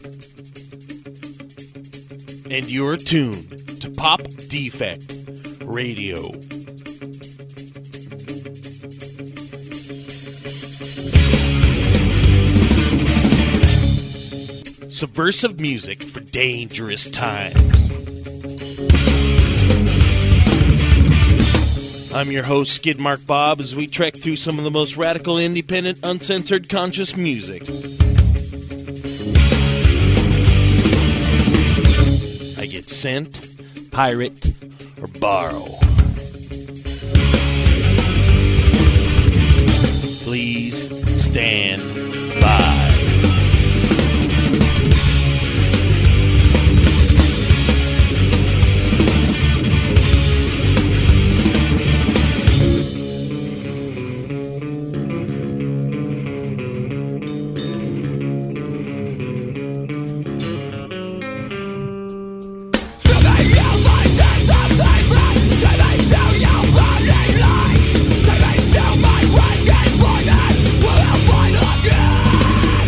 And you're tuned to Pop Defect Radio. Subversive music for dangerous times. I'm your host, Skidmark Bob, as we trek through some of the most radical, independent, uncensored, conscious music. I get sent, pirate, or borrow. Please stand by. Find again.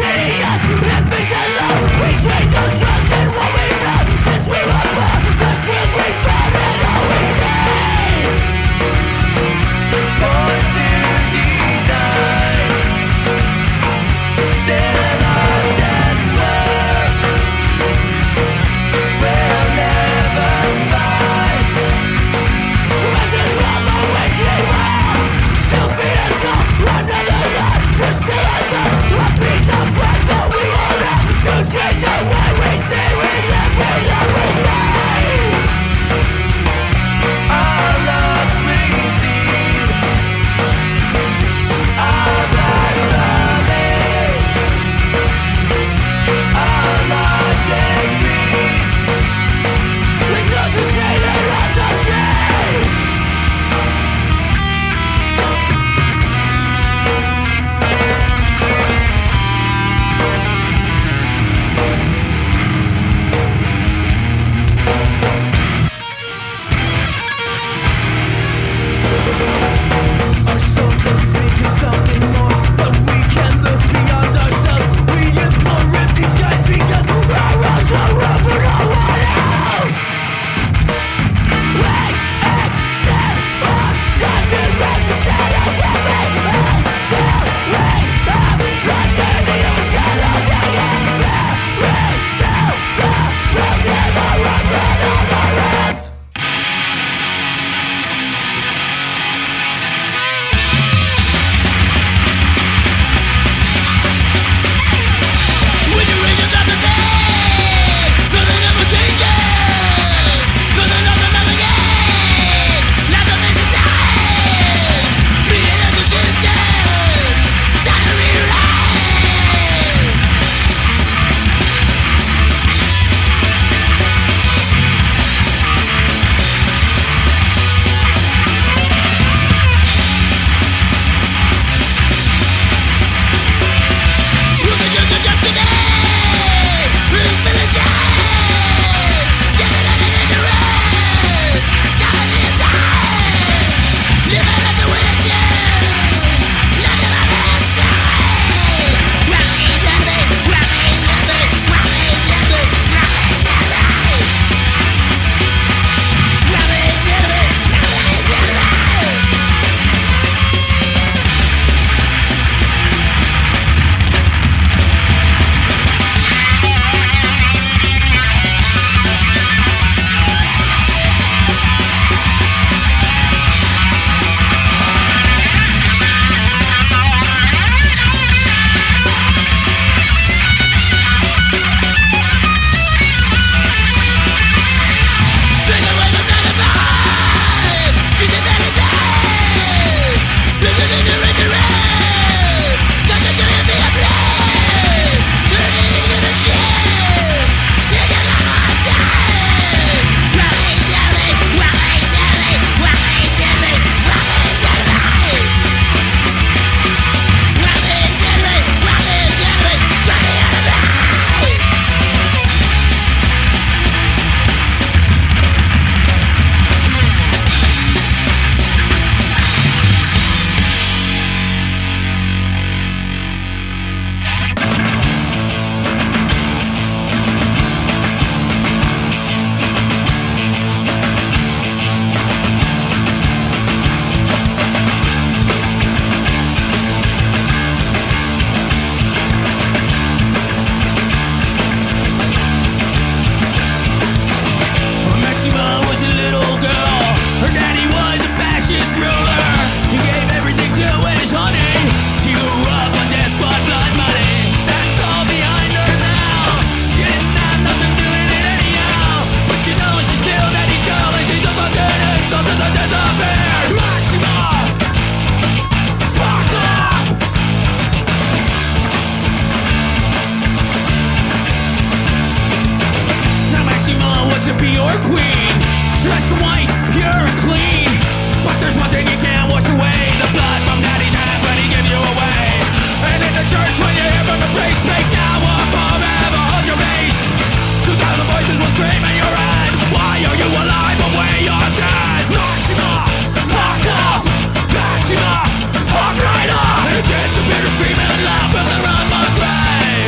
Disappear, screaming loud from the round my grave.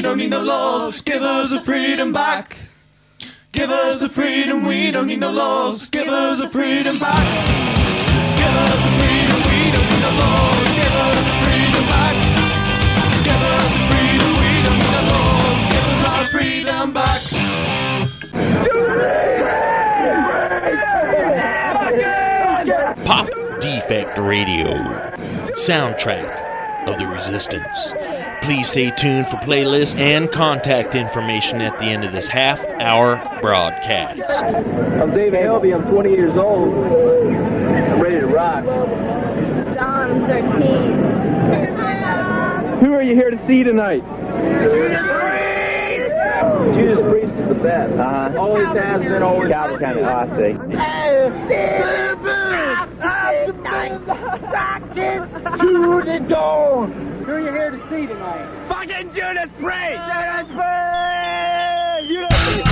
we don't need no laws. Give us the freedom back. Give us the freedom, we don't need no laws. Give us the freedom back. Give us the freedom, we don't need no laws. Give us the freedom back. Give us the freedom, we don't need no laws. Give us our freedom back. Pop Defect Radio, soundtrack of the resistance. Please stay tuned for playlists and contact information at the end of this half-hour broadcast. I'm Dave Helby. I'm 20 years old. I'm ready to rock. I'm 13. Who are you here to see tonight? Judas Priest is the best. Always has been, always will be. I see. To the dawn. Who are you here to see tonight? Fucking Judas Priest! Judas Priest! Judas Priest!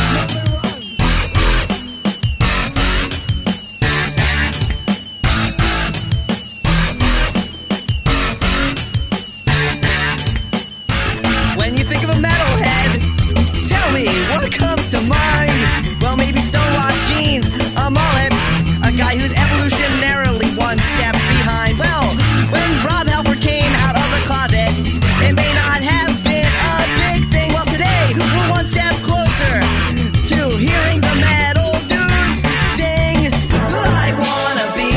When you think of a metalhead, tell me what comes to mind. Well, maybe stonewashed jeans, a mullet, a guy who's evolutionarily one step behind. Well, when Rob Halford came out of the closet, it may not have been a big thing. Well, today we're one step closer to hearing the metal dudes sing. I wanna be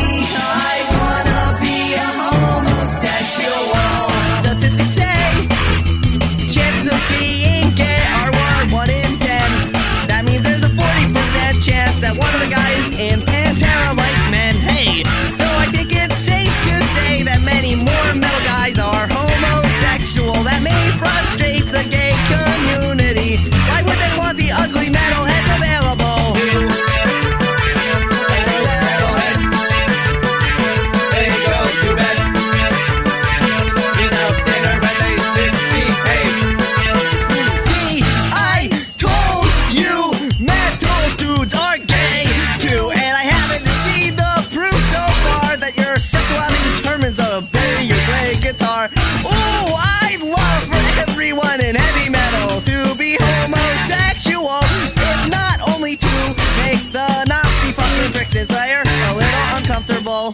a homosexual. Statistics say chances of being gay are 1 in 10. That means there's a 40% chance that one of the guys in Pantera likes men. Hey, so I think it's safe to say that many more metal guys are homosexual. That may frustrate the gay community. Why would they want the ugly metalheads available? See, I told you metal dudes are gay too, and I haven't seen the proof so far that your sexuality determines the ability you play guitar. Ooh, I'd love for everyone in heavy metal to be homosexual, if not only to make the Nazi fucking Brixton Slayer a little uncomfortable.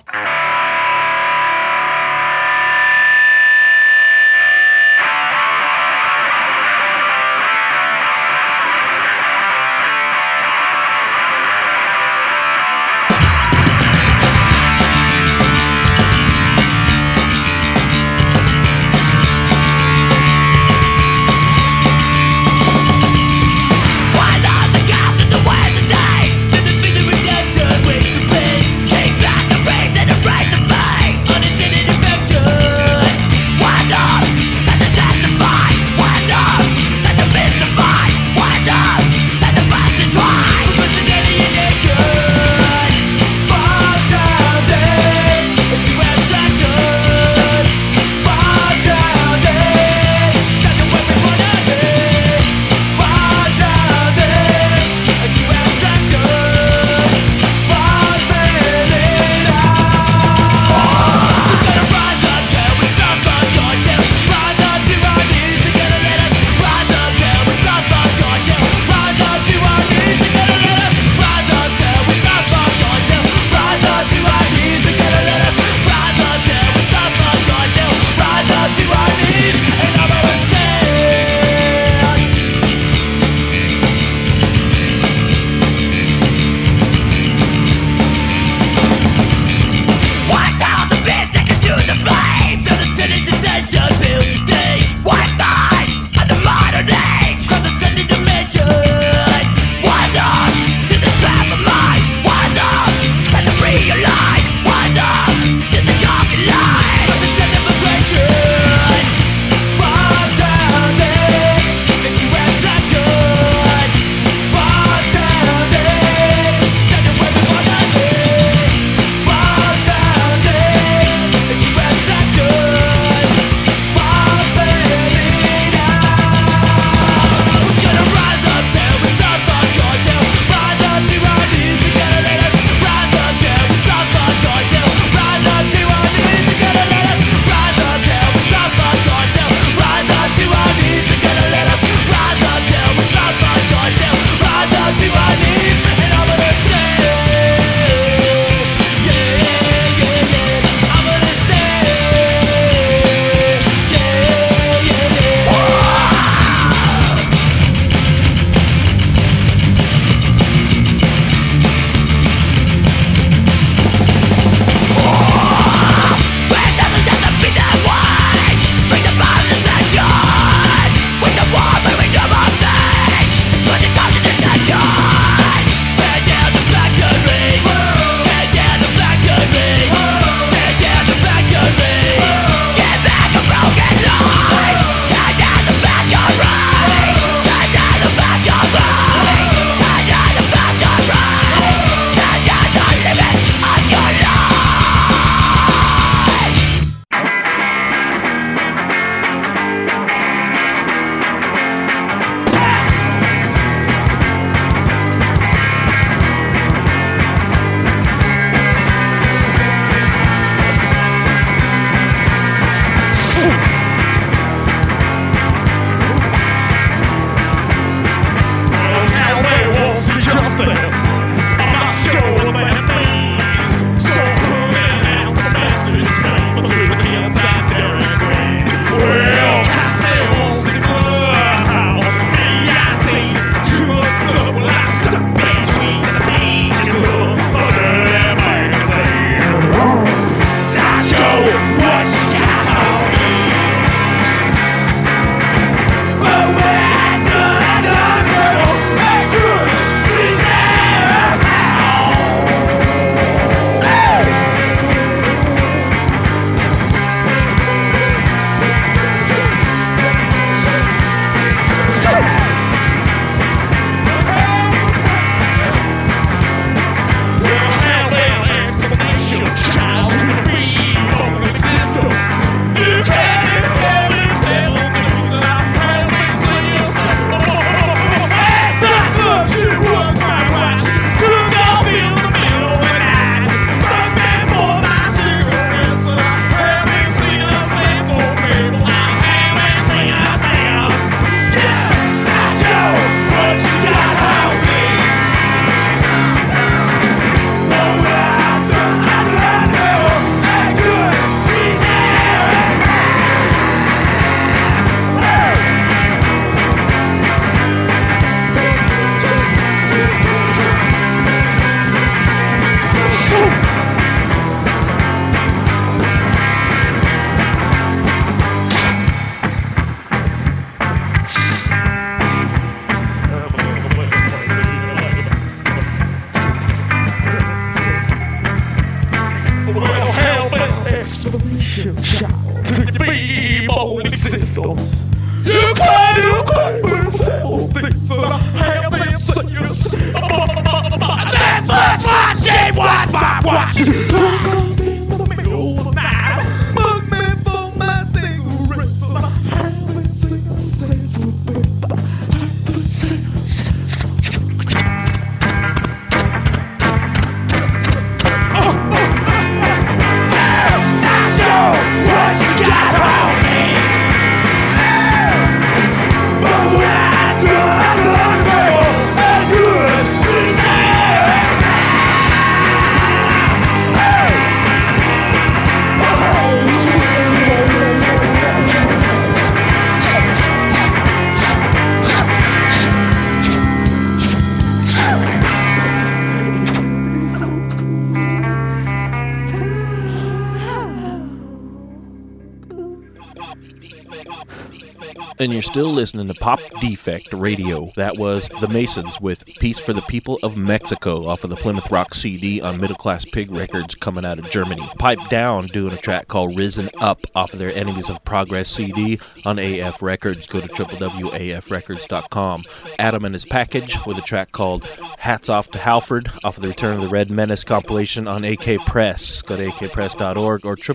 And you're still listening to Pop Defect Radio. That was The Masons with Peace for the People of Mexico off of the Plymouth Rock CD on Middle Class Pig Records coming out of Germany. Pipe Down doing a track called Risen Up off of their Enemies of Progress CD on AF Records. Go to www.afrecords.com. Adam and His Package with a track called Hats Off to Halford off of the Return of the Red Menace compilation on AK Press. Go to akpress.org or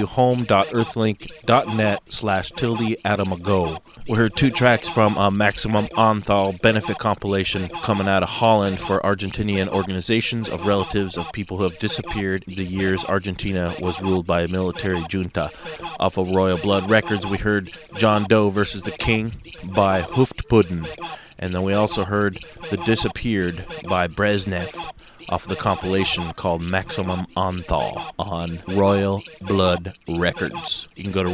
www.home.earthlink.net/@AdamAgo. We heard two tracks from Maximum Anthal benefit compilation coming out of Holland for Argentinian organizations of relatives of people who have disappeared the years Argentina was ruled by a military junta. Off of Royal Blood Records, we heard John Doe versus the King by Hüftpudden. And then we also heard The Disappeared by Brezhnev off of the compilation called Maximum Anthal on Royal Blood Records. You can go to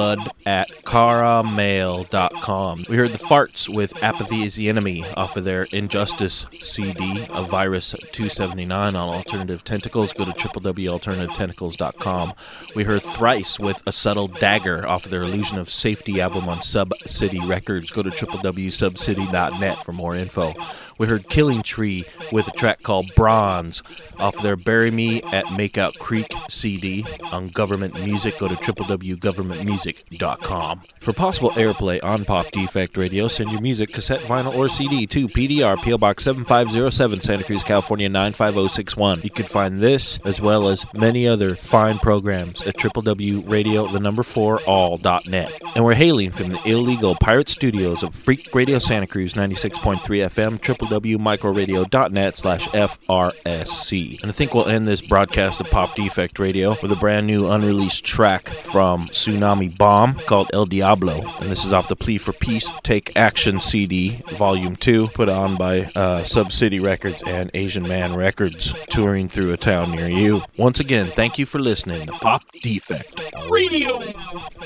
royalblood@caramail.com. We heard The Farts with Apathy is the Enemy off of their Injustice CD of Virus 279 on Alternative Tentacles. Go to www.alternativetentacles.com. We heard Thrice with A Subtle Dagger off of their Illusion of Safety album on Sub City Records. Go to www.subcity.net for more info. We heard Killing Tree with a track called Bronze off their Bury Me at Makeout Creek CD on Government Music. Go to www.governmentmusic.com. For possible airplay on Pop Defect Radio, send your music, cassette, vinyl, or CD to PDR, PO Box 7507, Santa Cruz, California 95061. You can find this, as well as many other fine programs at www.radio4all.net. And we're hailing from the illegal pirate studios of Freak Radio Santa Cruz 96.3 FM, www.microradio.net/FRSC. And I think we'll end this broadcast of Pop Defect Radio with a brand new unreleased track from Tsunami Bomb called El Diablo. And this is off the Plea for Peace, Take Action CD, Volume 2, put on by Sub City Records and Asian Man Records, touring through a town near you. Once again, thank you for listening to Pop Defect Radio.